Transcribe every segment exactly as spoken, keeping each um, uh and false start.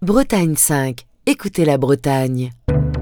Bretagne cinq, écoutez la Bretagne.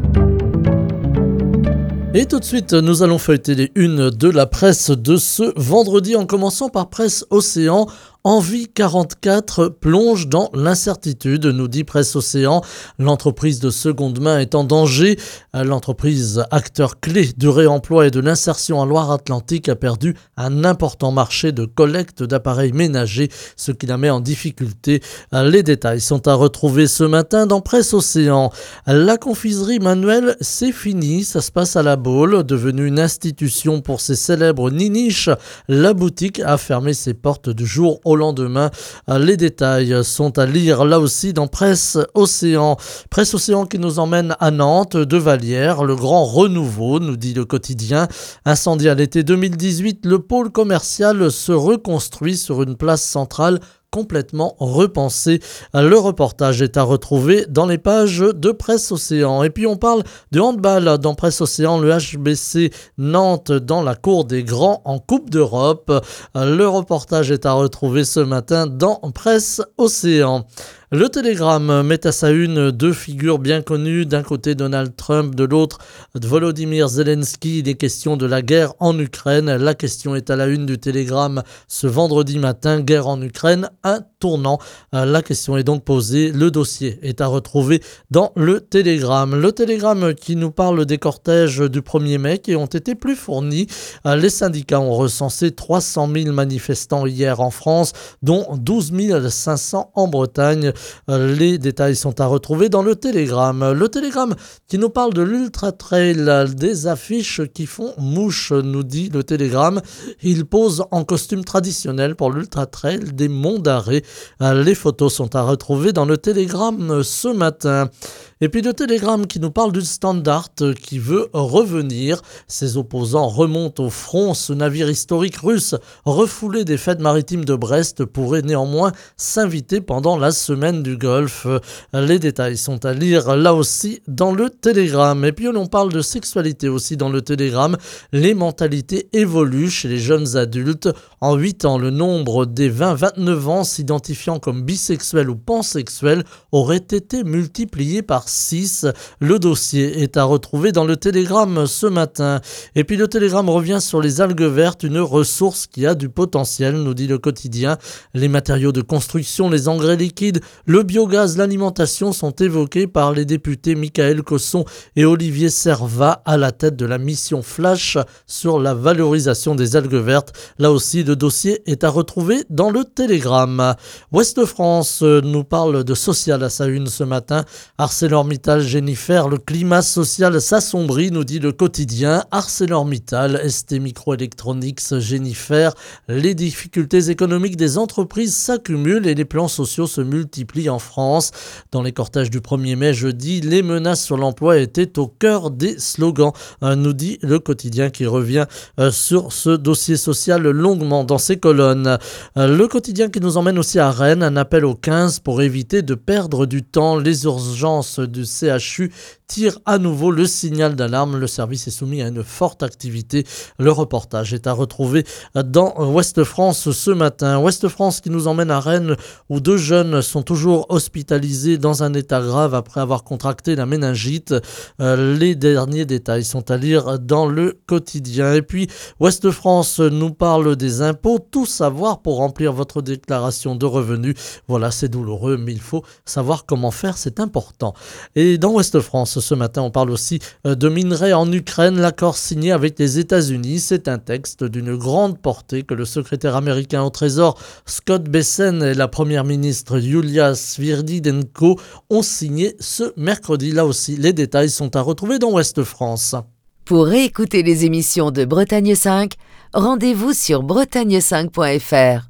Et tout de suite, nous allons feuilleter les unes de la presse de ce vendredi en commençant par Presse Océan. Envie quarante-quatre plonge dans l'incertitude, nous dit Presse Océan. L'entreprise de seconde main est en danger. L'entreprise, acteur clé du réemploi et de l'insertion en Loire-Atlantique, a perdu un important marché de collecte d'appareils ménagers, ce qui la met en difficulté. Les détails sont à retrouver ce matin dans Presse Océan. La confiserie Manuel, c'est fini. Ça se passe à la Baule, devenue une institution pour ses célèbres niniches. La boutique a fermé ses portes du jour au lendemain. Les détails sont à lire là aussi dans Presse Océan. Presse Océan qui nous emmène à Nantes, de Vallière, le grand renouveau, nous dit le quotidien. Incendié à l'été deux mille dix-huit, le pôle commercial se reconstruit sur une place centrale complètement repensé. Le reportage est à retrouver dans les pages de Presse Océan. Et puis on parle de handball dans Presse Océan, le H B C Nantes dans la cour des grands en Coupe d'Europe. Le reportage est à retrouver ce matin dans Presse Océan. Le Télégramme met à sa une deux figures bien connues, d'un côté Donald Trump, de l'autre Volodymyr Zelensky. Il est question de la guerre en Ukraine. La question est à la une du Télégramme ce vendredi matin, guerre en Ukraine, un tournant. La question est donc posée, le dossier est à retrouver dans le Télégramme. Le Télégramme qui nous parle des cortèges du premier mai qui ont été plus fournis. Les syndicats ont recensé trois cent mille manifestants hier en France, dont douze mille cinq cents en Bretagne. Les détails sont à retrouver dans le Télégramme. Le Télégramme qui nous parle de l'Ultra Trail, des affiches qui font mouche, nous dit le Télégramme. Il pose en costume traditionnel pour l'Ultra Trail des Monts d'Arrée. Les photos sont à retrouver dans le Télégramme ce matin. Et puis le Télégramme qui nous parle du Standard qui veut revenir. Ses opposants remontent au front. Ce navire historique russe, refoulé des fêtes maritimes de Brest, pourrait néanmoins s'inviter pendant la semaine du Golfe. Les détails sont à lire là aussi dans le Télégramme. Et puis on parle de sexualité aussi dans le Télégramme. Les mentalités évoluent chez les jeunes adultes. En huit ans, le nombre des vingt à vingt-neuf ans s'identifiant comme bisexuels ou pansexuels aurait été multiplié par six. Le dossier est à retrouver dans le Télégramme ce matin. Et puis le Télégramme revient sur les algues vertes, une ressource qui a du potentiel, nous dit le quotidien. Les matériaux de construction, les engrais liquides, le biogaz, l'alimentation sont évoqués par les députés Michael Cosson et Olivier Servat à la tête de la mission Flash sur la valorisation des algues vertes. Là aussi, le dossier est à retrouver dans le Télégramme. Ouest France nous parle de social à sa une ce matin. ArcelorMittal, Jennifer, le climat social s'assombrit, nous dit le quotidien. ArcelorMittal, S T Microelectronics, Jennifer, les difficultés économiques des entreprises s'accumulent et les plans sociaux se multiplient en France. Dans les cortèges du premier mai jeudi, les menaces sur l'emploi étaient au cœur des slogans, nous dit le quotidien qui revient sur ce dossier social longuement dans ses colonnes. Le quotidien qui nous emmène aussi à Rennes, un appel au quinze pour éviter de perdre du temps. Les urgences du C H U tirent à nouveau le signal d'alarme. Le service est soumis à une forte activité. Le reportage est à retrouver dans Ouest France ce matin. Ouest France qui nous emmène à Rennes où deux jeunes sont toujours hospitalisés dans un état grave après avoir contracté la méningite. Les derniers détails sont à lire dans le quotidien. Et puis Ouest France nous parle des impôts. Tout savoir pour remplir votre déclaration de revenus. Voilà, c'est douloureux, mais il faut savoir comment faire, c'est important. Et dans Ouest France, ce matin, on parle aussi de minerais en Ukraine. L'accord signé avec les États-Unis, c'est un texte d'une grande portée que le secrétaire américain au Trésor Scott Bessent et la première ministre Yulia Sviridenko ont signé ce mercredi. Là aussi, les détails sont à retrouver dans Ouest France. Pour réécouter les émissions de Bretagne cinq, rendez-vous sur bretagne cinq point f r.